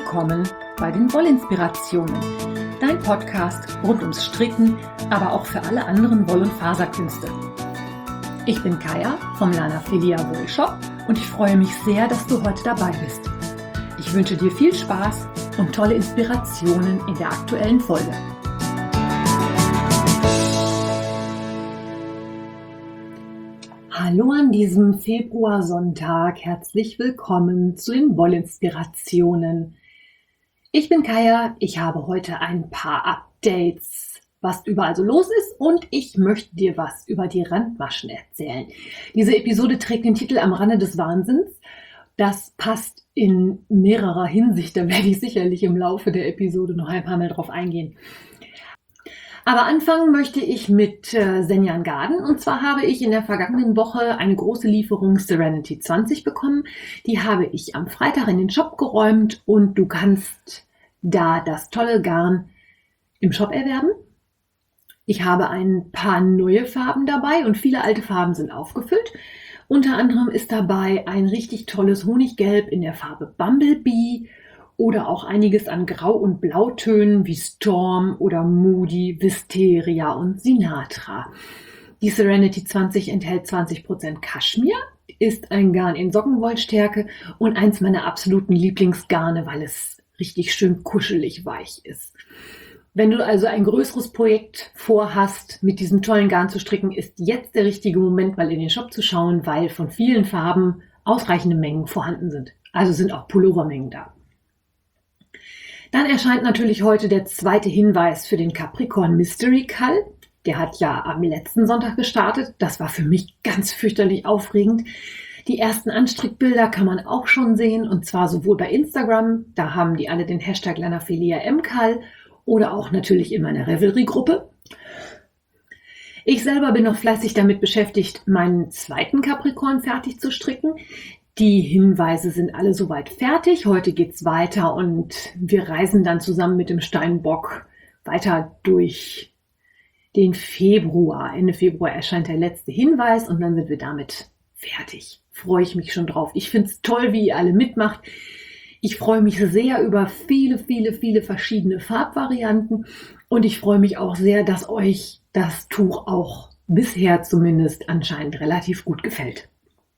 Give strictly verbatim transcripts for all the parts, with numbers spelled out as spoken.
willkommen bei den Wollinspirationen, dein Podcast rund ums Stricken, aber auch für alle anderen Woll- und Faserkünste. Ich bin Kaya vom Lanafilia Wollshop und ich freue mich sehr, dass du heute dabei bist. Ich wünsche dir viel Spaß und tolle Inspirationen in der aktuellen Folge. Hallo an diesem Februarsonntag, herzlich willkommen zu den Wollinspirationen. Ich bin Kaya, ich habe heute ein paar Updates, was überall so los ist, und ich möchte dir was über die Randmaschen erzählen. Diese Episode trägt den Titel Am Rande des Wahnsinns. Das passt in mehrerer Hinsicht, da werde ich sicherlich im Laufe der Episode noch ein paar Mal drauf eingehen. Aber anfangen möchte ich mit äh, Senjan Garden, und zwar habe ich in der vergangenen Woche eine große Lieferung Serenity zwanzig bekommen. Die habe ich am Freitag in den Shop geräumt und du kannst da das tolle Garn im Shop erwerben. Ich habe ein paar neue Farben dabei und viele alte Farben sind aufgefüllt. Unter anderem ist dabei ein richtig tolles Honiggelb in der Farbe Bumblebee oder auch einiges an Grau- und Blautönen wie Storm oder Moody, Wisteria und Sinatra. Die Serenity zwanzig enthält zwanzig Prozent Kaschmir, ist ein Garn in Sockenwollstärke und eins meiner absoluten Lieblingsgarne, weil es richtig schön kuschelig weich ist. Wenn du also ein größeres Projekt vorhast, mit diesem tollen Garn zu stricken, ist jetzt der richtige Moment, mal in den Shop zu schauen, weil von vielen Farben ausreichende Mengen vorhanden sind. Also sind auch Pullovermengen da. Dann erscheint natürlich heute der zweite Hinweis für den Capricorn Mystery Call. Der hat ja am letzten Sonntag gestartet. Das war für mich ganz fürchterlich aufregend. Die ersten Anstrickbilder kann man auch schon sehen, und zwar sowohl bei Instagram, da haben die alle den Hashtag Lanafilia M Call, oder auch natürlich in meiner Revelry-Gruppe. Ich selber bin noch fleißig damit beschäftigt, meinen zweiten Capricorn fertig zu stricken. Die Hinweise sind alle soweit fertig. Heute geht's weiter und wir reisen dann zusammen mit dem Steinbock weiter durch den Februar. Ende Februar erscheint der letzte Hinweis und dann sind wir damit fertig. Freue ich mich schon drauf. Ich finde es toll, wie ihr alle mitmacht. Ich freue mich sehr über viele, viele, viele verschiedene Farbvarianten und ich freue mich auch sehr, dass euch das Tuch auch bisher zumindest anscheinend relativ gut gefällt.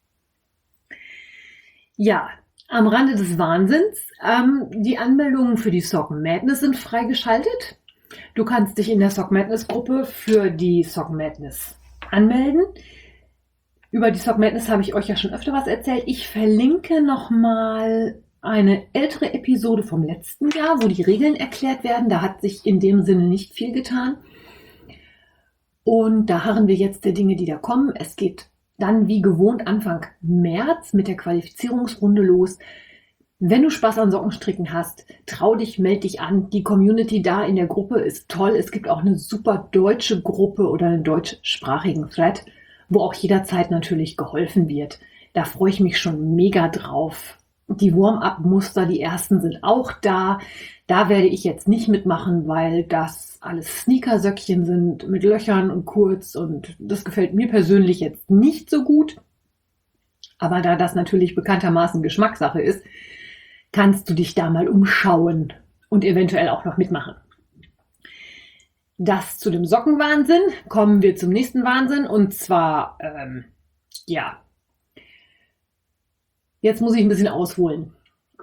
Ja, am Rande des Wahnsinns. Ähm, die Anmeldungen für die Sock Madness sind freigeschaltet. Du kannst dich in der Sock Madness Gruppe für die Sock Madness anmelden. Über die Sock Madness habe ich euch ja schon öfter was erzählt. Ich verlinke nochmal eine ältere Episode vom letzten Jahr, wo die Regeln erklärt werden. Da hat sich in dem Sinne nicht viel getan. Und da harren wir jetzt der Dinge, die da kommen. Es geht dann wie gewohnt Anfang März mit der Qualifizierungsrunde los. Wenn du Spaß an Sockenstricken hast, trau dich, meld dich an. Die Community da in der Gruppe ist toll. Es gibt auch eine super deutsche Gruppe oder einen deutschsprachigen Thread, wo auch jederzeit natürlich geholfen wird. Da freue ich mich schon mega drauf. Die Warm-up-Muster, die ersten sind auch da. Da werde ich jetzt nicht mitmachen, weil das alles Sneakersöckchen sind mit Löchern und kurz, und das gefällt mir persönlich jetzt nicht so gut. Aber da das natürlich bekanntermaßen Geschmackssache ist, kannst du dich da mal umschauen und eventuell auch noch mitmachen. Das zu dem Sockenwahnsinn. Kommen wir zum nächsten Wahnsinn, und zwar, ähm, ja, jetzt muss ich ein bisschen ausholen.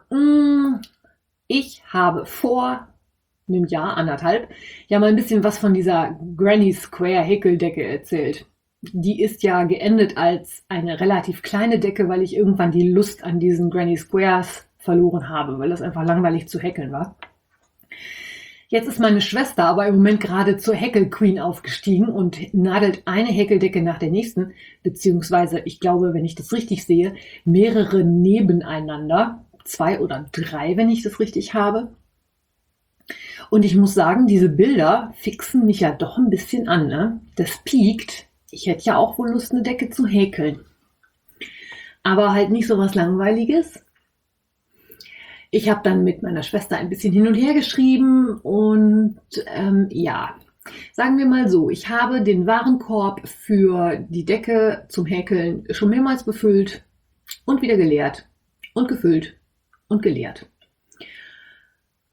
Ich habe vor einem Jahr, anderthalb, ja mal ein bisschen was von dieser Granny Square Häkeldecke erzählt. Die ist ja geendet als eine relativ kleine Decke, weil ich irgendwann die Lust an diesen Granny Squares verloren habe, weil das einfach langweilig zu häkeln war. Jetzt ist meine Schwester aber im Moment gerade zur Häkel-Queen aufgestiegen und nadelt eine Häkeldecke nach der nächsten, beziehungsweise, ich glaube, wenn ich das richtig sehe, mehrere nebeneinander, zwei oder drei, wenn ich das richtig habe. Und ich muss sagen, diese Bilder fixen mich ja doch ein bisschen an, ne? Das piekt. Ich hätte ja auch wohl Lust, eine Decke zu häkeln. Aber halt nicht so was Langweiliges. Ich habe dann mit meiner Schwester ein bisschen hin und her geschrieben und ähm, ja, sagen wir mal so, ich habe den Warenkorb für die Decke zum Häkeln schon mehrmals befüllt und wieder geleert und gefüllt und geleert.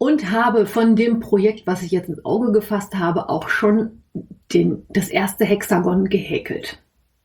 und habe von dem Projekt, was ich jetzt ins Auge gefasst habe, auch schon den, das erste Hexagon gehäkelt.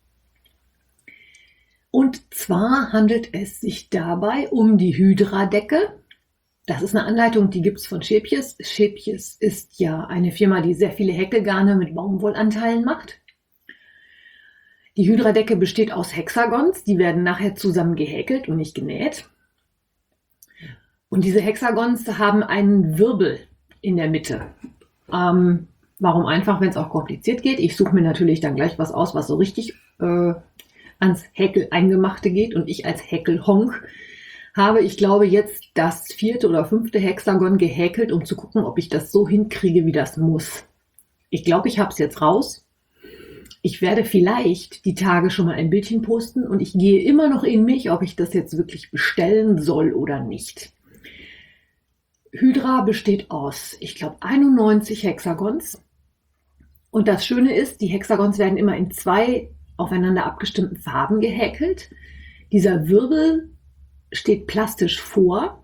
Und zwar handelt es sich dabei um die Hydra-Decke. Das ist eine Anleitung, die gibt es von Schäpjes. Schäpjes ist ja eine Firma, die sehr viele Häkelgarne mit Baumwollanteilen macht. Die Hydra-Decke besteht aus Hexagons, die werden nachher zusammen gehäkelt und nicht genäht. Und diese Hexagons haben einen Wirbel in der Mitte. Ähm, warum einfach, wenn es auch kompliziert geht? Ich suche mir natürlich dann gleich was aus, was so richtig äh, ans Häkel-Eingemachte geht. Und ich als Häkel-Honk habe, ich glaube, jetzt das vierte oder fünfte Hexagon gehäkelt, um zu gucken, ob ich das so hinkriege, wie das muss. Ich glaube, ich habe es jetzt raus. Ich werde vielleicht die Tage schon mal ein Bildchen posten und ich gehe immer noch in mich, ob ich das jetzt wirklich bestellen soll oder nicht. Hydra besteht aus, ich glaube, einundneunzig Hexagons. Und das Schöne ist, die Hexagons werden immer in zwei aufeinander abgestimmten Farben gehäkelt. Dieser Wirbel steht plastisch vor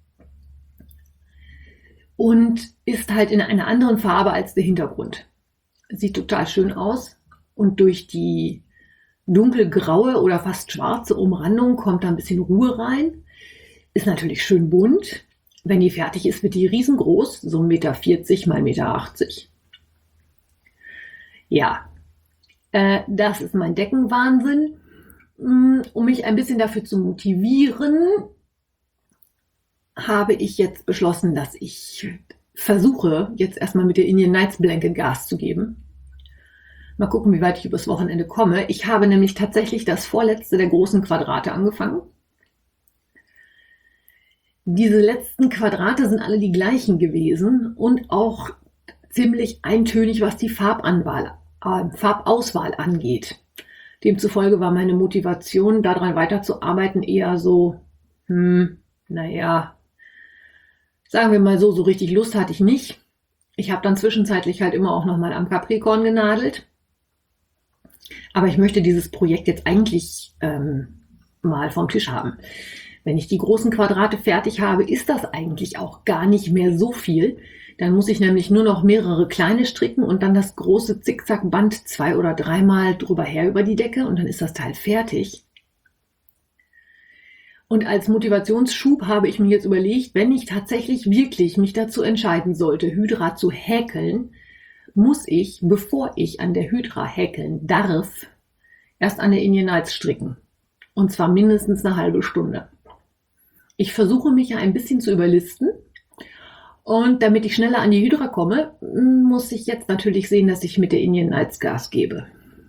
und ist halt in einer anderen Farbe als der Hintergrund. Sieht total schön aus und durch die dunkelgraue oder fast schwarze Umrandung kommt da ein bisschen Ruhe rein. Ist natürlich schön bunt. Wenn die fertig ist, wird die riesengroß, so eins Komma vierzig mal eins Komma achtzig Meter. Ja, äh, das ist mein Deckenwahnsinn. Um mich ein bisschen dafür zu motivieren, habe ich jetzt beschlossen, dass ich versuche, jetzt erstmal mit der Indian Nights Blanket Gas zu geben. Mal gucken, wie weit ich übers Wochenende komme. Ich habe nämlich tatsächlich das vorletzte der großen Quadrate angefangen. Diese letzten Quadrate sind alle die gleichen gewesen und auch ziemlich eintönig, was die Farbanwahl, äh, Farbauswahl angeht. Demzufolge war meine Motivation, daran weiterzuarbeiten, eher so, hm, naja, sagen wir mal so, so richtig Lust hatte ich nicht. Ich habe dann zwischenzeitlich halt immer auch nochmal am Capricorn genadelt. Aber ich möchte dieses Projekt jetzt eigentlich ähm, mal vom Tisch haben. Wenn ich die großen Quadrate fertig habe, ist das eigentlich auch gar nicht mehr so viel. Dann muss ich nämlich nur noch mehrere kleine stricken und dann das große Zickzackband zwei oder dreimal drüber her über die Decke und dann ist das Teil fertig. Und als Motivationsschub habe ich mir jetzt überlegt, wenn ich tatsächlich wirklich mich dazu entscheiden sollte, Hydra zu häkeln, muss ich, bevor ich an der Hydra häkeln darf, erst an der Indian Nights stricken. Und zwar mindestens eine halbe Stunde. Ich versuche mich ja ein bisschen zu überlisten. Und damit ich schneller an die Hydra komme, muss ich jetzt natürlich sehen, dass ich mit der Indian Nights Gas gebe.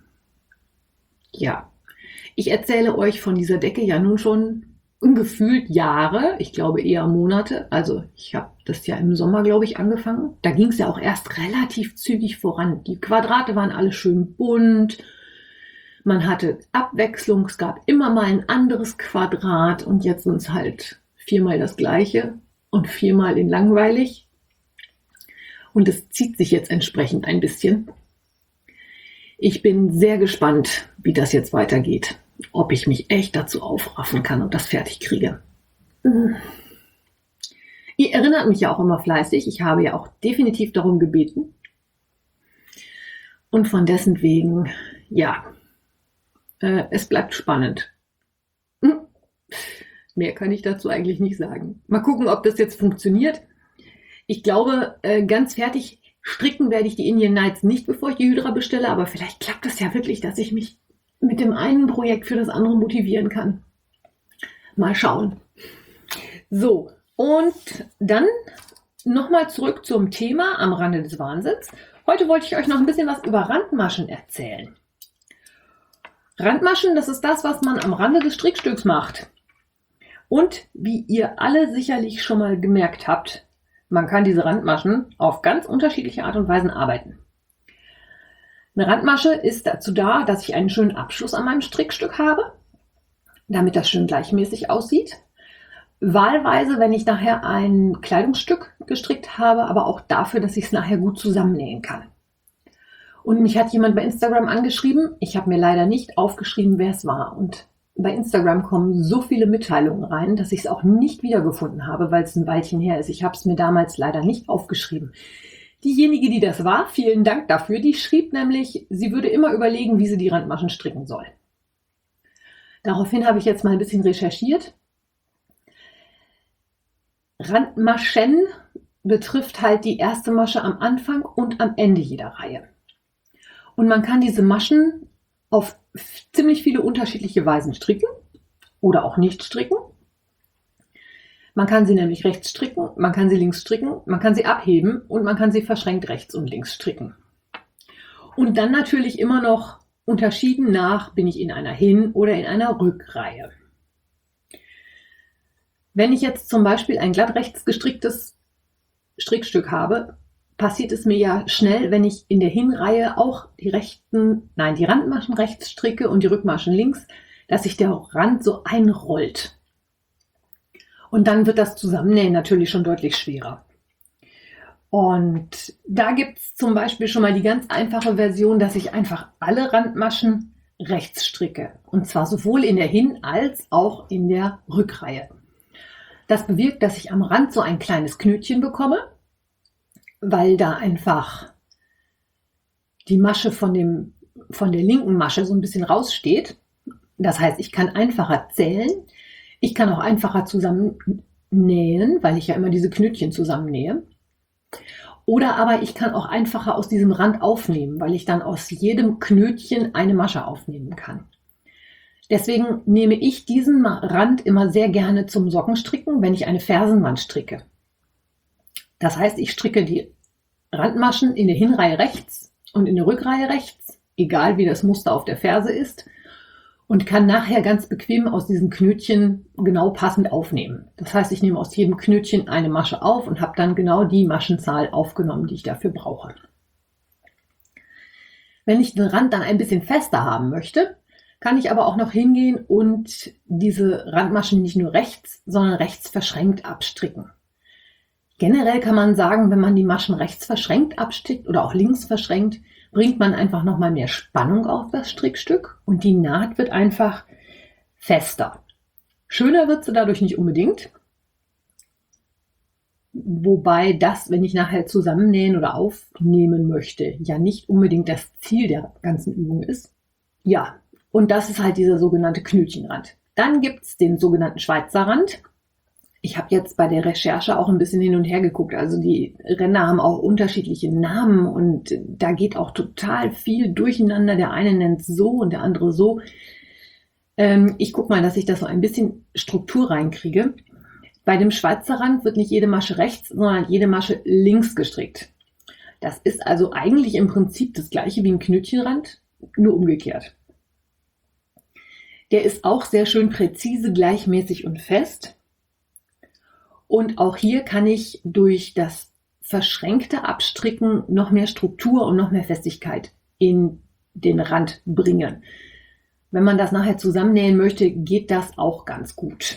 Ja, ich erzähle euch von dieser Decke ja nun schon gefühlt Jahre, ich glaube eher Monate. Also ich habe das ja im Sommer, glaube ich, angefangen. Da ging es ja auch erst relativ zügig voran. Die Quadrate waren alle schön bunt. Man hatte Abwechslung, es gab immer mal ein anderes Quadrat und jetzt sind es halt viermal das gleiche. Und viermal in langweilig. Und es zieht sich jetzt entsprechend ein bisschen. Ich bin sehr gespannt, wie das jetzt weitergeht. Ob ich mich echt dazu aufraffen kann und das fertig kriege. Ihr erinnert mich ja auch immer fleißig. Ich habe ja auch definitiv darum gebeten. Und von dessen wegen, ja, äh, es bleibt spannend. Hm. Mehr kann ich dazu eigentlich nicht sagen. Mal gucken, ob das jetzt funktioniert. Ich glaube, äh, ganz fertig stricken werde ich die Indian Nights nicht, bevor ich die Hydra bestelle. Aber vielleicht klappt das ja wirklich, dass ich mich mit dem einen Projekt für das andere motivieren kann. Mal schauen. So, und dann nochmal zurück zum Thema am Rande des Wahnsinns. Heute wollte ich euch noch ein bisschen was über Randmaschen erzählen. Randmaschen, das ist das, was man am Rande des Strickstücks macht. Und wie ihr alle sicherlich schon mal gemerkt habt, man kann diese Randmaschen auf ganz unterschiedliche Art und Weisen arbeiten. Eine Randmasche ist dazu da, dass ich einen schönen Abschluss an meinem Strickstück habe, damit das schön gleichmäßig aussieht. Wahlweise, wenn ich nachher ein Kleidungsstück gestrickt habe, aber auch dafür, dass ich es nachher gut zusammennähen kann. Und mich hat jemand bei Instagram angeschrieben. Ich habe mir leider nicht aufgeschrieben, wer es war. Und bei Instagram kommen so viele Mitteilungen rein, dass ich es auch nicht wiedergefunden habe, weil es ein Weilchen her ist. Ich habe es mir damals leider nicht aufgeschrieben. Diejenige, die das war, vielen Dank dafür, die schrieb nämlich, sie würde immer überlegen, wie sie die Randmaschen stricken soll. Daraufhin habe ich jetzt mal ein bisschen recherchiert. Randmaschen betrifft halt die erste Masche am Anfang und am Ende jeder Reihe. Und man kann diese Maschen auf ziemlich viele unterschiedliche Weisen stricken oder auch nicht stricken. Man kann sie nämlich rechts stricken, man kann sie links stricken, man kann sie abheben und man kann sie verschränkt rechts und links stricken. Und dann natürlich immer noch unterschieden nach, bin ich in einer Hin- oder in einer Rückreihe. Wenn ich jetzt zum Beispiel ein glatt rechts gestricktes Strickstück habe, passiert es mir ja schnell, wenn ich in der Hinreihe auch die rechten, nein, die Randmaschen rechts stricke und die Rückmaschen links, dass sich der Rand so einrollt. Und dann wird das Zusammennähen natürlich schon deutlich schwerer. Und da gibt es zum Beispiel schon mal die ganz einfache Version, dass ich einfach alle Randmaschen rechts stricke. Und zwar sowohl in der Hin- als auch in der Rückreihe. Das bewirkt, dass ich am Rand so ein kleines Knötchen bekomme, weil da einfach die Masche von, dem, von der linken Masche so ein bisschen raussteht. Das heißt, ich kann einfacher zählen. Ich kann auch einfacher zusammennähen, weil ich ja immer diese Knötchen zusammennähe. Oder aber ich kann auch einfacher aus diesem Rand aufnehmen, weil ich dann aus jedem Knötchen eine Masche aufnehmen kann. Deswegen nehme ich diesen Rand immer sehr gerne zum Sockenstricken, wenn ich eine Fersenwand stricke. Das heißt, ich stricke die Randmaschen in der Hinreihe rechts und in der Rückreihe rechts, egal wie das Muster auf der Ferse ist, und kann nachher ganz bequem aus diesen Knötchen genau passend aufnehmen. Das heißt, ich nehme aus jedem Knötchen eine Masche auf und habe dann genau die Maschenzahl aufgenommen, die ich dafür brauche. Wenn ich den Rand dann ein bisschen fester haben möchte, kann ich aber auch noch hingehen und diese Randmaschen nicht nur rechts, sondern rechts verschränkt abstricken. Generell kann man sagen, wenn man die Maschen rechts verschränkt abstrickt oder auch links verschränkt, bringt man einfach nochmal mehr Spannung auf das Strickstück und die Naht wird einfach fester. Schöner wird sie dadurch nicht unbedingt, wobei das, wenn ich nachher zusammennähen oder aufnehmen möchte, ja nicht unbedingt das Ziel der ganzen Übung ist. Ja, und das ist halt dieser sogenannte Knötchenrand. Dann gibt es den sogenannten Schweizer Rand. Ich habe jetzt bei der Recherche auch ein bisschen hin und her geguckt. Also die Ränder haben auch unterschiedliche Namen und da geht auch total viel durcheinander. Der eine nennt es so und der andere so. Ähm, ich gucke mal, dass ich das so ein bisschen Struktur reinkriege. Bei dem Schweizer Rand wird nicht jede Masche rechts, sondern jede Masche links gestrickt. Das ist also eigentlich im Prinzip das gleiche wie ein Knötchenrand, nur umgekehrt. Der ist auch sehr schön präzise, gleichmäßig und fest. Und auch hier kann ich durch das verschränkte Abstricken noch mehr Struktur und noch mehr Festigkeit in den Rand bringen. Wenn man das nachher zusammennähen möchte, geht das auch ganz gut.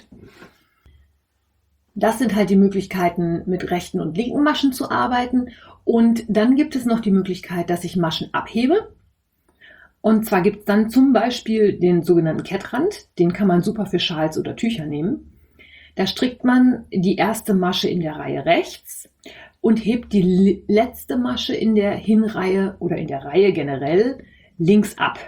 Das sind halt die Möglichkeiten, mit rechten und linken Maschen zu arbeiten. Und dann gibt es noch die Möglichkeit, dass ich Maschen abhebe. Und zwar gibt es dann zum Beispiel den sogenannten Kettrand. Den kann man super für Schals oder Tücher nehmen. Da strickt man die erste Masche in der Reihe rechts und hebt die letzte Masche in der Hinreihe oder in der Reihe generell links ab.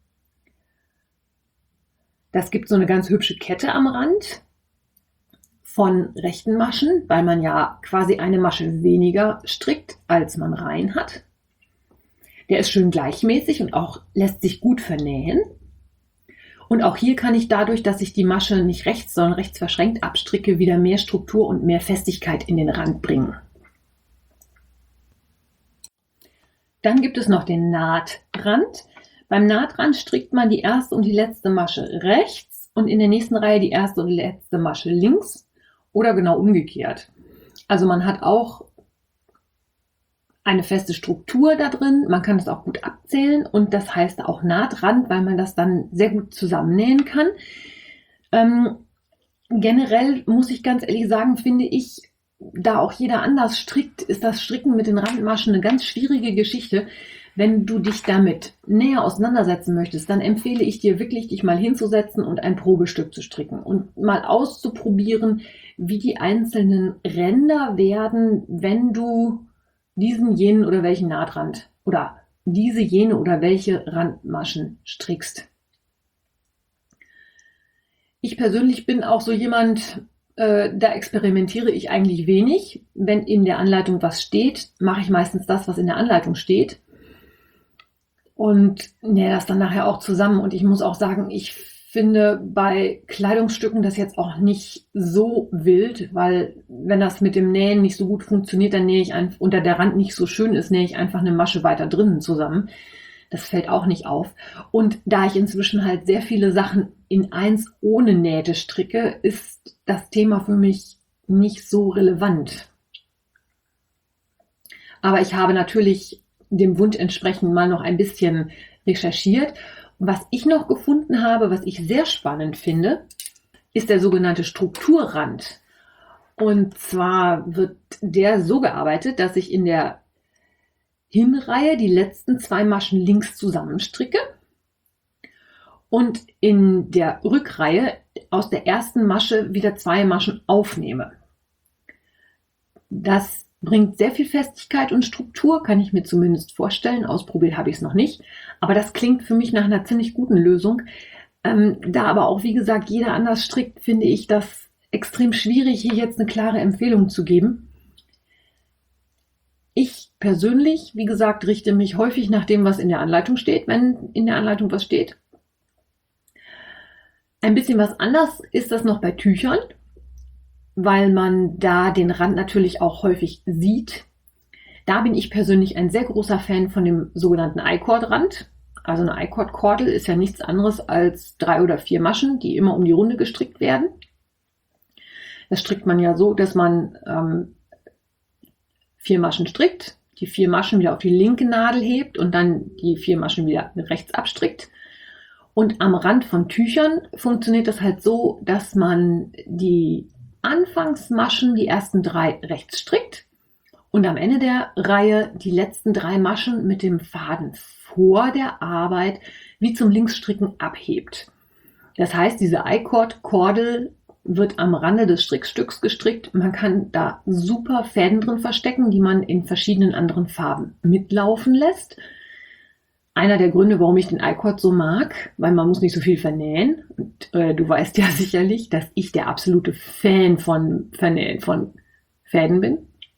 Das gibt so eine ganz hübsche Kette am Rand von rechten Maschen, weil man ja quasi eine Masche weniger strickt, als man Reihen hat. Der ist schön gleichmäßig und auch lässt sich gut vernähen. Und auch hier kann ich dadurch, dass ich die Masche nicht rechts, sondern rechts verschränkt abstricke, wieder mehr Struktur und mehr Festigkeit in den Rand bringen. Dann gibt es noch den Nahtrand. Beim Nahtrand strickt man die erste und die letzte Masche rechts und in der nächsten Reihe die erste und die letzte Masche links oder genau umgekehrt. Also man hat auch eine feste Struktur da drin, man kann es auch gut abzählen und das heißt auch Nahtrand, weil man das dann sehr gut zusammennähen kann. Ähm, generell muss ich ganz ehrlich sagen, finde ich, da auch jeder anders strickt, ist das Stricken mit den Randmaschen eine ganz schwierige Geschichte, Wenn du dich damit näher auseinandersetzen möchtest, dann empfehle ich dir wirklich, dich mal hinzusetzen und ein Probestück zu stricken und mal auszuprobieren, wie die einzelnen Ränder werden, wenn du diesen, jenen oder welchen Nahtrand oder diese, jene oder welche Randmaschen strickst. Ich persönlich bin auch so jemand, äh, da experimentiere ich eigentlich wenig. Wenn in der Anleitung was steht, mache ich meistens das, was in der Anleitung steht. Und nähe das dann nachher auch zusammen. Und ich muss auch sagen, ich finde bei Kleidungsstücken das jetzt auch nicht so wild, weil wenn das mit dem Nähen nicht so gut funktioniert, dann nähe ich einfach, unter der Rand nicht so schön ist, nähe ich einfach eine Masche weiter drinnen zusammen. Das fällt auch nicht auf. Und da ich inzwischen halt sehr viele Sachen in eins ohne Nähte stricke, ist das Thema für mich nicht so relevant. Aber ich habe natürlich dem Wunsch entsprechend mal noch ein bisschen recherchiert. Und was ich noch gefunden habe, was ich sehr spannend finde, ist der sogenannte Strukturrand. Und zwar wird der so gearbeitet, dass ich in der Hinreihe die letzten zwei Maschen links zusammenstricke und in der Rückreihe aus der ersten Masche wieder zwei Maschen aufnehme. Das bringt sehr viel Festigkeit und Struktur, kann ich mir zumindest vorstellen. Ausprobiert habe ich es noch nicht, aber das klingt für mich nach einer ziemlich guten Lösung. Ähm, da aber auch, wie gesagt, jeder anders strickt, finde ich das extrem schwierig, hier jetzt eine klare Empfehlung zu geben. Ich persönlich, wie gesagt, richte mich häufig nach dem, was in der Anleitung steht, wenn in der Anleitung was steht. Ein bisschen was anders ist das noch bei Tüchern, weil man da den Rand natürlich auch häufig sieht. Da bin ich persönlich ein sehr großer Fan von dem sogenannten I-Cord-Rand. Also eine I-Cord-Kordel ist ja nichts anderes als drei oder vier Maschen, die immer um die Runde gestrickt werden. Das strickt man ja so, dass man ähm, vier Maschen strickt, die vier Maschen wieder auf die linke Nadel hebt und dann die vier Maschen wieder rechts abstrickt. Und am Rand von Tüchern funktioniert das halt so, dass man die Anfangsmaschen, die ersten drei rechts strickt und am Ende der Reihe die letzten drei Maschen mit dem Faden vor der Arbeit wie zum Linksstricken abhebt. Das heißt, diese I-Cord-Kordel wird am Rande des Strickstücks gestrickt. Man kann da super Fäden drin verstecken, die man in verschiedenen anderen Farben mitlaufen lässt. Einer der Gründe, warum ich den I-Cord so mag, weil man muss nicht so viel vernähen. Und, äh, du weißt ja sicherlich, dass ich der absolute Fan von Vernähen von Fäden bin.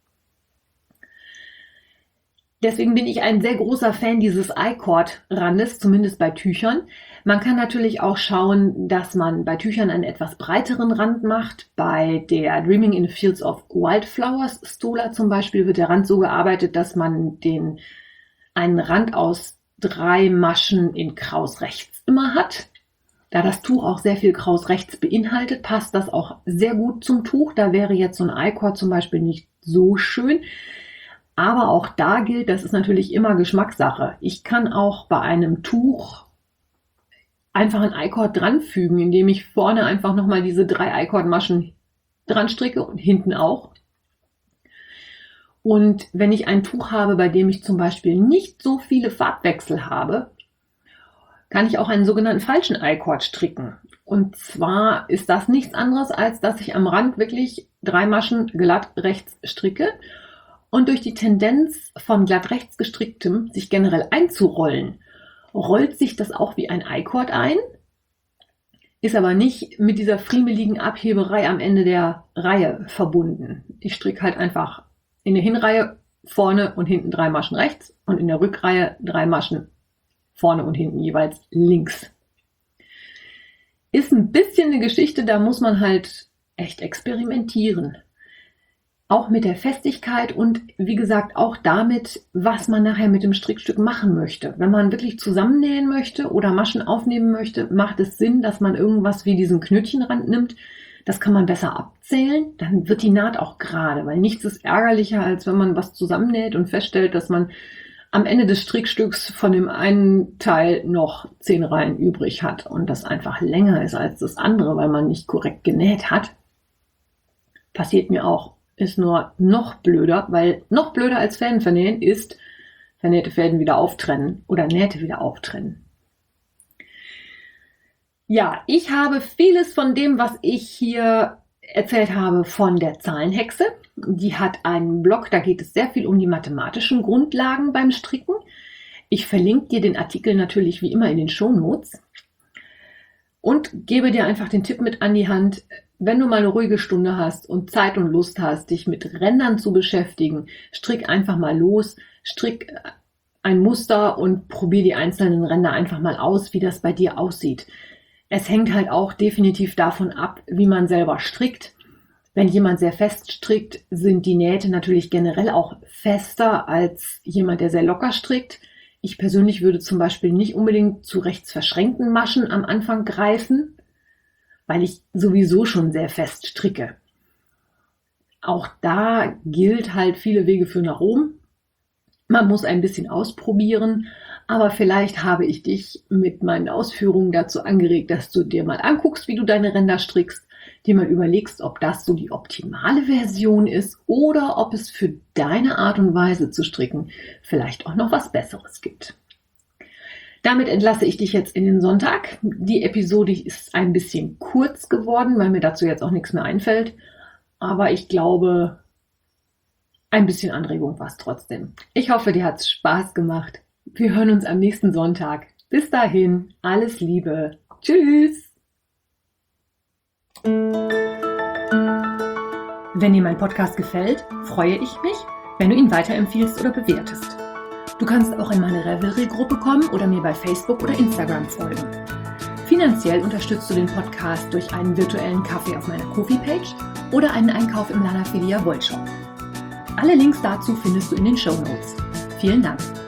Deswegen bin ich ein sehr großer Fan dieses I-Cord-Randes, zumindest bei Tüchern. Man kann natürlich auch schauen, dass man bei Tüchern einen etwas breiteren Rand macht. Bei der Dreaming in the Fields of Wildflowers Stola zum Beispiel wird der Rand so gearbeitet, dass man den, einen Rand aus drei Maschen in Kraus rechts immer hat. Da das Tuch auch sehr viel Kraus rechts beinhaltet, passt das auch sehr gut zum Tuch. Da wäre jetzt so ein I-Cord zum Beispiel nicht so schön. Aber auch da gilt, das ist natürlich immer Geschmackssache. Ich kann auch bei einem Tuch einfach ein I-Cord dranfügen, indem ich vorne einfach nochmal diese drei I-Cord-Maschen dran stricke und hinten auch. Und wenn ich ein Tuch habe, bei dem ich zum Beispiel nicht so viele Farbwechsel habe, kann ich auch einen sogenannten falschen I-Cord stricken. Und zwar ist das nichts anderes, als dass ich am Rand wirklich drei Maschen glatt rechts stricke. Und durch die Tendenz von glatt rechts gestricktem sich generell einzurollen, rollt sich das auch wie ein I-Cord ein, ist aber nicht mit dieser friemeligen Abheberei am Ende der Reihe verbunden. Ich stricke halt einfach in der Hinreihe vorne und hinten drei Maschen rechts und in der Rückreihe drei Maschen vorne und hinten jeweils links. Ist ein bisschen eine Geschichte, da muss man halt echt experimentieren. Auch mit der Festigkeit und wie gesagt auch damit, was man nachher mit dem Strickstück machen möchte. Wenn man wirklich zusammennähen möchte oder Maschen aufnehmen möchte, macht es Sinn, dass man irgendwas wie diesen Knötchenrand nimmt. Das kann man besser abzählen, dann wird die Naht auch gerade, weil nichts ist ärgerlicher, als wenn man was zusammennäht und feststellt, dass man am Ende des Strickstücks von dem einen Teil noch zehn Reihen übrig hat und das einfach länger ist als das andere, weil man nicht korrekt genäht hat. Passiert mir auch. Ist nur noch blöder, weil noch blöder als Fäden vernähen ist vernähte Fäden wieder auftrennen oder Nähte wieder auftrennen. Ja, ich habe vieles von dem, was ich hier erzählt habe, von der Zahlenhexe. Die hat einen Blog, da geht es sehr viel um die mathematischen Grundlagen beim Stricken. Ich verlinke dir den Artikel natürlich wie immer in den Shownotes und gebe dir einfach den Tipp mit an die Hand, wenn du mal eine ruhige Stunde hast und Zeit und Lust hast, dich mit Rändern zu beschäftigen, strick einfach mal los, strick ein Muster und probier die einzelnen Ränder einfach mal aus, wie das bei dir aussieht. Es hängt halt auch definitiv davon ab, wie man selber strickt. Wenn jemand sehr fest strickt, sind die Nähte natürlich generell auch fester als jemand, der sehr locker strickt. Ich persönlich würde zum Beispiel nicht unbedingt zu rechts verschränkten Maschen am Anfang greifen, weil ich sowieso schon sehr fest stricke. Auch da gilt halt, viele Wege führen nach Rom. Man muss ein bisschen ausprobieren, aber vielleicht habe ich dich mit meinen Ausführungen dazu angeregt, dass du dir mal anguckst, wie du deine Ränder strickst, dir mal überlegst, ob das so die optimale Version ist oder ob es für deine Art und Weise zu stricken vielleicht auch noch was Besseres gibt. Damit entlasse ich dich jetzt in den Sonntag. Die Episode ist ein bisschen kurz geworden, weil mir dazu jetzt auch nichts mehr einfällt, aber ich glaube, ein bisschen Anregung war es trotzdem. Ich hoffe, dir hat es Spaß gemacht. Wir hören uns am nächsten Sonntag. Bis dahin, alles Liebe. Tschüss! Wenn dir mein Podcast gefällt, freue ich mich, wenn du ihn weiterempfiehlst oder bewertest. Du kannst auch in meine Revelry-Gruppe kommen oder mir bei Facebook oder Instagram folgen. Finanziell unterstützt du den Podcast durch einen virtuellen Kaffee auf meiner Ko-fi-Page oder einen Einkauf im Lanafilia Wollshop. Alle Links dazu findest du in den Shownotes. Vielen Dank!